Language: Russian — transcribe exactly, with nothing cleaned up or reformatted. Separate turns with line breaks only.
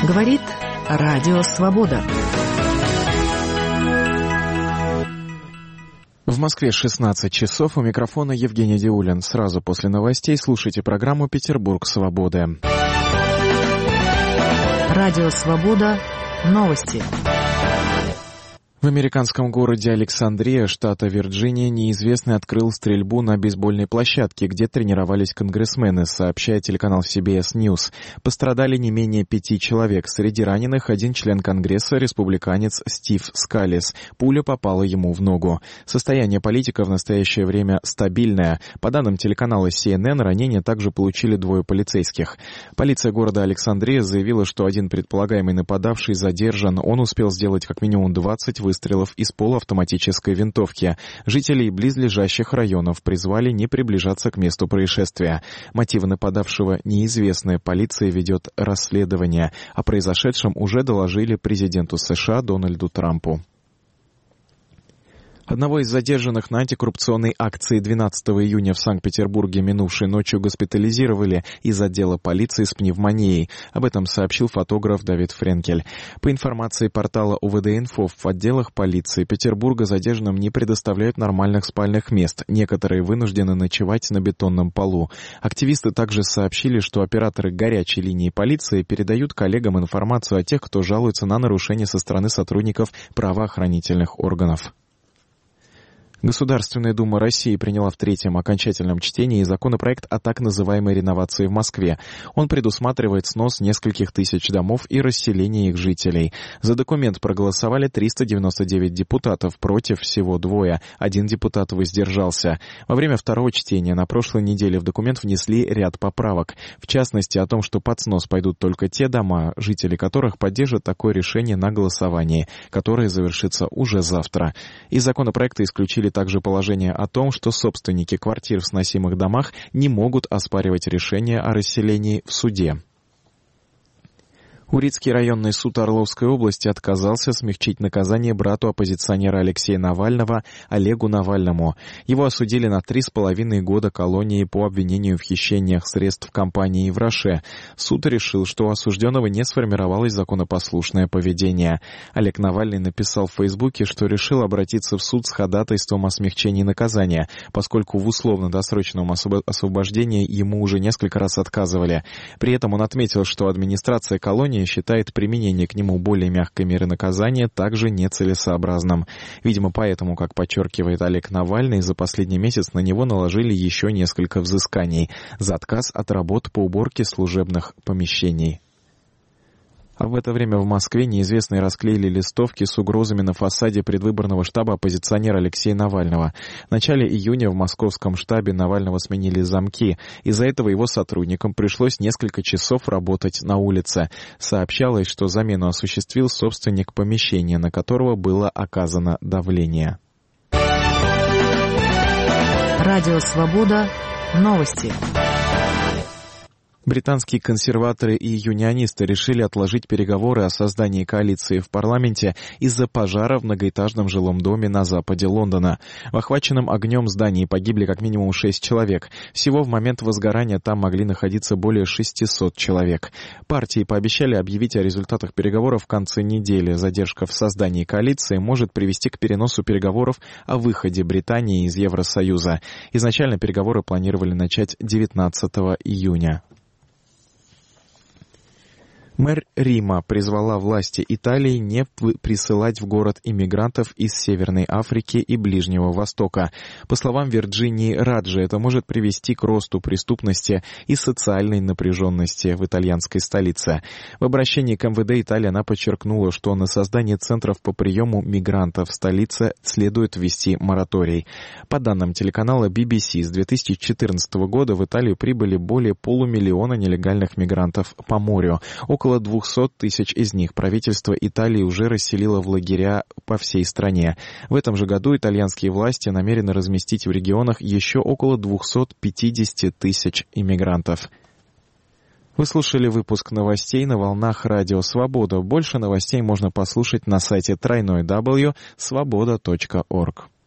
Говорит Радио Свобода.
В Москве шестнадцать часов. У микрофона Евгений Диулин. Сразу после новостей слушайте программу «Петербург. Свобода».
Радио Свобода. Новости.
В американском городе Александрия, штата Вирджиния, неизвестный открыл стрельбу на бейсбольной площадке, где тренировались конгрессмены, сообщает телеканал си би эс News. Пострадали не менее пяти человек. Среди раненых один член Конгресса, республиканец Стив Скалис. Пуля попала ему в ногу. Состояние политика в настоящее время стабильное. По данным телеканала си эн эн, ранения также получили двое полицейских. Полиция города Александрия заявила, что один предполагаемый нападавший задержан. Он успел сделать как минимум двадцать выстрелов из полуавтоматической винтовки. Жителей близлежащих районов призвали не приближаться к месту происшествия. Мотивы нападавшего неизвестны. Полиция ведет расследование. О произошедшем уже доложили президенту США Дональду Трампу. Одного из задержанных на антикоррупционной акции двенадцатого июня в Санкт-Петербурге минувшей ночью госпитализировали из отдела полиции с пневмонией. Об этом сообщил фотограф Давид Френкель. По информации портала о вэ дэ инфо, в отделах полиции Петербурга задержанным не предоставляют нормальных спальных мест. Некоторые вынуждены ночевать на бетонном полу. Активисты также сообщили, что операторы горячей линии полиции передают коллегам информацию о тех, кто жалуется на нарушения со стороны сотрудников правоохранительных органов. Государственная дума России приняла в третьем окончательном чтении законопроект о так называемой реновации в Москве. Он предусматривает снос нескольких тысяч домов и расселение их жителей. За документ проголосовали триста девяносто девять депутатов, против всего двое. Один депутат воздержался. Во время второго чтения на прошлой неделе в документ внесли ряд поправок. В частности, о том, что под снос пойдут только те дома, жители которых поддержат такое решение на голосовании, которое завершится уже завтра. Из законопроекта исключили также положение о том, что собственники квартир в сносимых домах не могут оспаривать решение о расселении в суде. Урицкий районный суд Орловской области отказался смягчить наказание брату оппозиционера Алексея Навального Олегу Навальному. Его осудили на три с половиной года колонии по обвинению в хищениях средств компании в Роше. Суд решил, что у осужденного не сформировалось законопослушное поведение. Олег Навальный написал в Фейсбуке, что решил обратиться в суд с ходатайством о смягчении наказания, поскольку в условно-досрочном освобождении ему уже несколько раз отказывали. При этом он отметил, что администрация колонии считает применение к нему более мягкой меры наказания также нецелесообразным. Видимо, поэтому, как подчеркивает Олег Навальный, за последний месяц на него наложили еще несколько взысканий за отказ от работ по уборке служебных помещений. А в это время в Москве неизвестные расклеили листовки с угрозами на фасаде предвыборного штаба оппозиционера Алексея Навального. В начале июня в московском штабе Навального сменили замки. Из-за этого его сотрудникам пришлось несколько часов работать на улице. Сообщалось, что замену осуществил собственник помещения, на которого было оказано давление.
Радио Свобода. Новости.
Британские консерваторы и юнионисты решили отложить переговоры о создании коалиции в парламенте из-за пожара в многоэтажном жилом доме на западе Лондона. В охваченном огнем здании погибли как минимум шесть человек. Всего в момент возгорания там могли находиться более шестисот человек. Партии пообещали объявить о результатах переговоров в конце недели. Задержка в создании коалиции может привести к переносу переговоров о выходе Британии из Евросоюза. Изначально переговоры планировали начать девятнадцатого июня. Мэр Рима призвала власти Италии не присылать в город иммигрантов из Северной Африки и Ближнего Востока. По словам Вирджинии Раджи, это может привести к росту преступности и социальной напряженности в итальянской столице. В обращении к эм вэ дэ Италии она подчеркнула, что на создание центров по приему мигрантов в столице следует ввести мораторий. По данным телеканала би би си, с две тысячи четырнадцатого года в Италию прибыли более полумиллиона нелегальных мигрантов по морю. Около Около двухсот тысяч из них правительство Италии уже расселило в лагеря по всей стране. В этом же году итальянские власти намерены разместить в регионах еще около двухсот пятидесяти тысяч иммигрантов. Вы слушали выпуск новостей на волнах Радио Свобода. Больше новостей можно послушать на сайте дабл ю дабл ю дабл ю точка свобода точка орг.